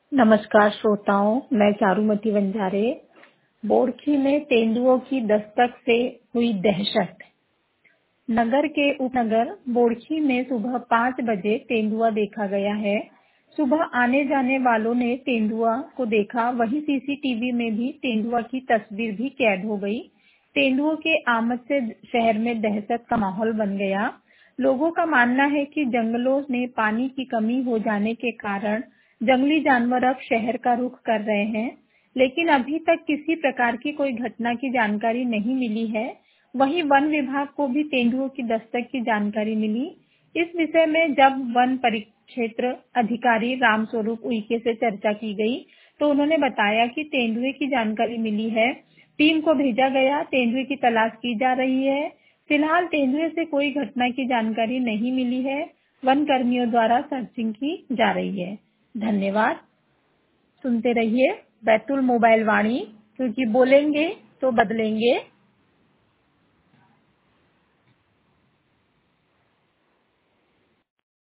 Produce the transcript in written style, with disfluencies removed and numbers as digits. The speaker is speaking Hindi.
नमस्कार श्रोताओं, मैं चारुमती वंजारे। बोरखी में तेंदुओं की दस्तक से हुई दहशत। नगर के उपनगर बोरखी में सुबह 5 बजे तेंदुआ देखा गया है। सुबह आने जाने वालों ने तेंदुआ को देखा, वहीं सीसीटीवी में भी तेंदुआ की तस्वीर भी कैद हो गई। तेंदुओं के आमद से शहर में दहशत का माहौल बन गया। लोगों का मानना है कि जंगलों में पानी की कमी हो जाने के कारण जंगली जानवर अब शहर का रुख कर रहे हैं, लेकिन अभी तक किसी प्रकार की कोई घटना की जानकारी नहीं मिली है। वहीं वन विभाग को भी तेंदुओं की दस्तक की जानकारी मिली। इस विषय में जब वन परिक्षेत्र अधिकारी रामस्वरूप उइके से चर्चा की गई, तो उन्होंने बताया कि तेंदुए की जानकारी मिली है, टीम को भेजा गया, तेंदुए की तलाश की जा रही है। फिलहाल तेंदुए से कोई घटना की जानकारी नहीं मिली है। वन कर्मियों द्वारा सर्चिंग की जा रही है। धन्यवाद। सुनते रहिए बैतूल मोबाइल वाणी, क्योंकि बोलेंगे तो बदलेंगे।